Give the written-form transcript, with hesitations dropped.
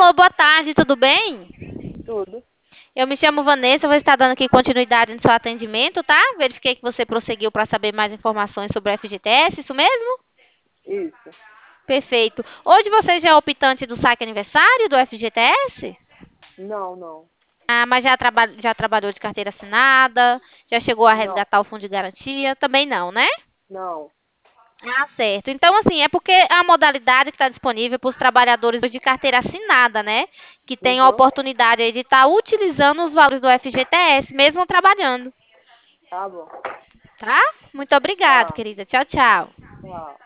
Alô, boa tarde, tudo bem? Tudo. Eu me chamo Vanessa, vou estar dando aqui continuidade no seu atendimento, tá? Verifiquei que você prosseguiu para saber mais informações sobre o FGTS, isso mesmo? Isso. Perfeito. Hoje você já é optante do saque aniversário do FGTS? Não, não. Ah, mas já trabalhou de carteira assinada? Já chegou a Não, resgatar o fundo de garantia? Também não, né? não. Ah, certo. Então, assim, é porque a modalidade que está disponível para os trabalhadores de carteira assinada, né? Que tem a Uhum. oportunidade aí de estar utilizando os valores do FGTS, mesmo trabalhando, Tá bom. tá? Muito obrigada, Tá. querida. Tchau, tchau. Tchau.